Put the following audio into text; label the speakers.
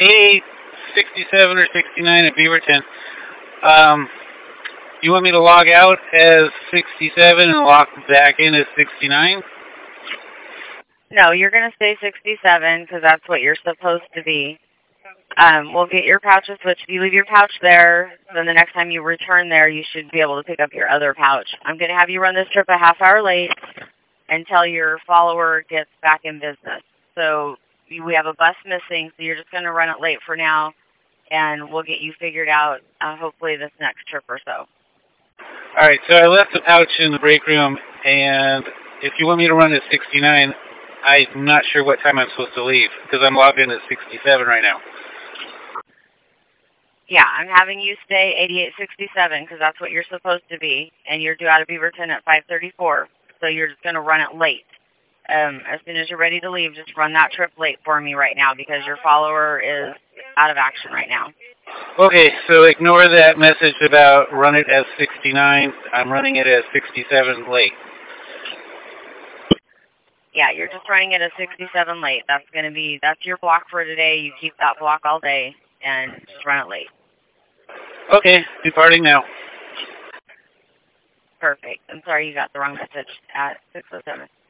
Speaker 1: 8867 or 69 at Beaverton. You want me to log out as 67 and log back in as 69?
Speaker 2: No, you're going to stay 67 because that's what you're supposed to be. We'll get your pouches switched. If you leave your pouch there, then the next time you return there, you should be able to pick up your other pouch. I'm going to have you run this trip a half hour late until your follower gets back in business. So we have a bus missing, so you're just going to run it late for now, and we'll get you figured out hopefully this next trip or so.
Speaker 1: All right, so I left the pouch in the break room, and if you want me to run at 69, I'm not sure what time I'm supposed to leave, because I'm logged in at 67 right now.
Speaker 2: Yeah, I'm having you stay 8867 because that's what you're supposed to be, and you're due out of Beaverton at 5:34, so you're just going to run it late. As soon as you're ready to leave, just run that trip late for me right now because your follower is out of action right now.
Speaker 1: Okay, so ignore that message about run it as 69. I'm running it as 67 late.
Speaker 2: Yeah, you're just running it as 67 late. That's your block for today. You keep that block all day and just run it late.
Speaker 1: Okay, departing now.
Speaker 2: Perfect. I'm sorry you got the wrong message at 6:07.